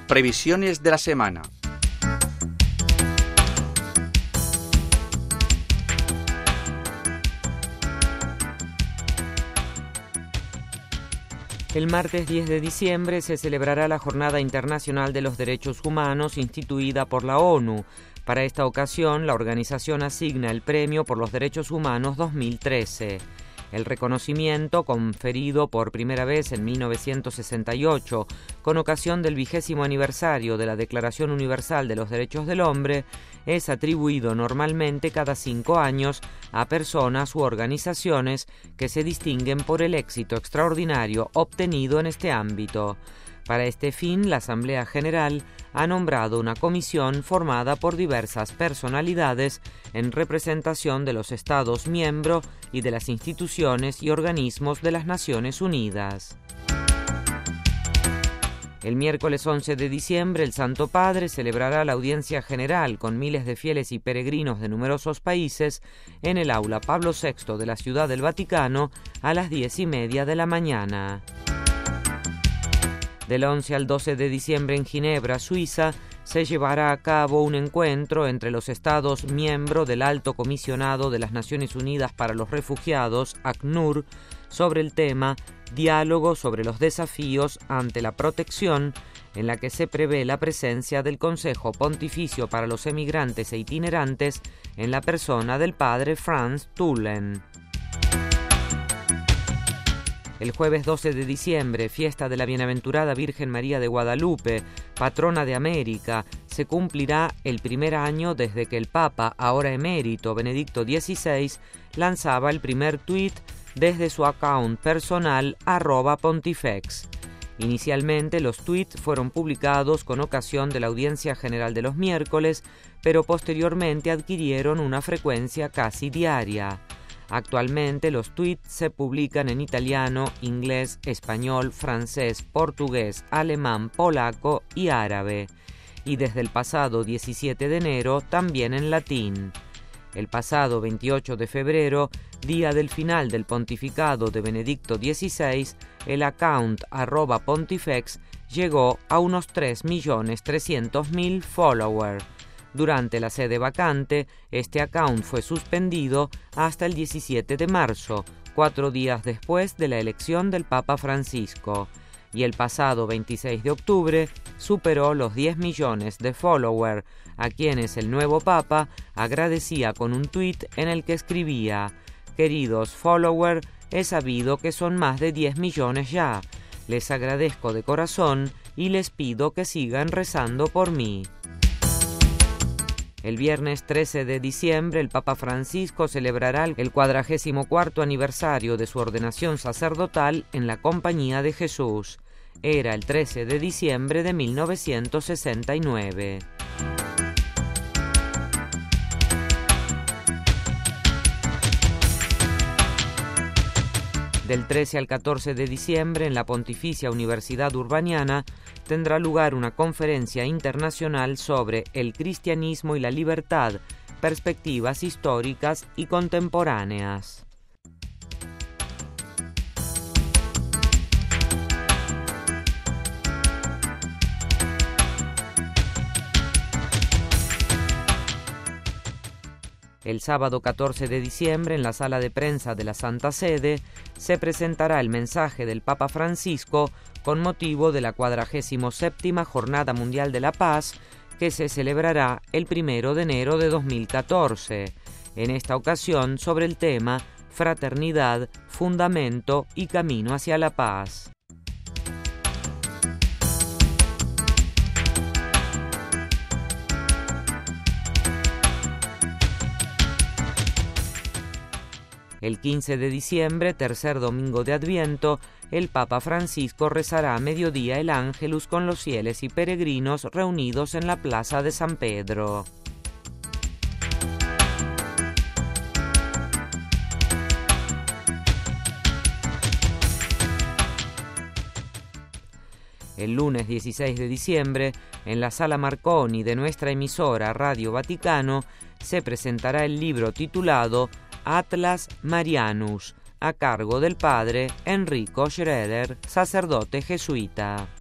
Previsiones de la semana. El martes 10 de diciembre se celebrará la Jornada Internacional de los Derechos Humanos instituida por la ONU. Para esta ocasión, la organización asigna el Premio por los Derechos Humanos 2013. El reconocimiento, conferido por primera vez en 1968, con ocasión del 20º aniversario de la Declaración Universal de los Derechos del Hombre, es atribuido normalmente cada 5 años a personas u organizaciones que se distinguen por el éxito extraordinario obtenido en este ámbito. Para este fin, la Asamblea General ha nombrado una comisión formada por diversas personalidades en representación de los Estados miembros y de las instituciones y organismos de las Naciones Unidas. El miércoles 11 de diciembre, el Santo Padre celebrará la audiencia general con miles de fieles y peregrinos de numerosos países en el aula Pablo VI de la Ciudad del Vaticano a las 10:30 de la mañana. Del 11 al 12 de diciembre en Ginebra, Suiza, se llevará a cabo un encuentro entre los Estados miembros del Alto Comisionado de las Naciones Unidas para los Refugiados, ACNUR, sobre el tema Diálogo sobre los desafíos ante la protección, en la que se prevé la presencia del Consejo Pontificio para los Emigrantes e Itinerantes en la persona del padre Franz Tullen. El jueves 12 de diciembre, fiesta de la Bienaventurada Virgen María de Guadalupe, patrona de América, se cumplirá el primer año desde que el Papa, ahora emérito, Benedicto XVI, lanzaba el primer tuit desde su account personal @pontifex. Inicialmente los tuits fueron publicados con ocasión de la audiencia general de los miércoles, pero posteriormente adquirieron una frecuencia casi diaria. Actualmente los tweets se publican en italiano, inglés, español, francés, portugués, alemán, polaco y árabe, y desde el pasado 17 de enero también en latín. El pasado 28 de febrero, día del final del pontificado de Benedicto XVI, el account @pontifex llegó a unos 3.300.000 followers. Durante la sede vacante, este account fue suspendido hasta el 17 de marzo, 4 días después de la elección del Papa Francisco, y el pasado 26 de octubre superó los 10 millones de followers, a quienes el nuevo Papa agradecía con un tuit en el que escribía: «Queridos followers, he sabido que son más de 10 millones ya. Les agradezco de corazón y les pido que sigan rezando por mí». El viernes 13 de diciembre, el Papa Francisco celebrará el 44º aniversario de su ordenación sacerdotal en la Compañía de Jesús. Era el 13 de diciembre de 1969. Del 13 al 14 de diciembre, en la Pontificia Universidad Urbaniana, tendrá lugar una conferencia internacional sobre el cristianismo y la libertad, perspectivas históricas y contemporáneas. El sábado 14 de diciembre, en la sala de prensa de la Santa Sede, se presentará el mensaje del Papa Francisco con motivo de la 47ª Jornada Mundial de la Paz, que se celebrará el 1 de enero de 2014. En esta ocasión, sobre el tema Fraternidad, Fundamento y Camino hacia la Paz. El 15 de diciembre, tercer domingo de Adviento, el Papa Francisco rezará a mediodía el Ángelus con los fieles y peregrinos reunidos en la Plaza de San Pedro. El lunes 16 de diciembre, en la Sala Marconi de nuestra emisora Radio Vaticano, se presentará el libro titulado Atlas Marianus, a cargo del padre Enrico Schroeder, sacerdote jesuita.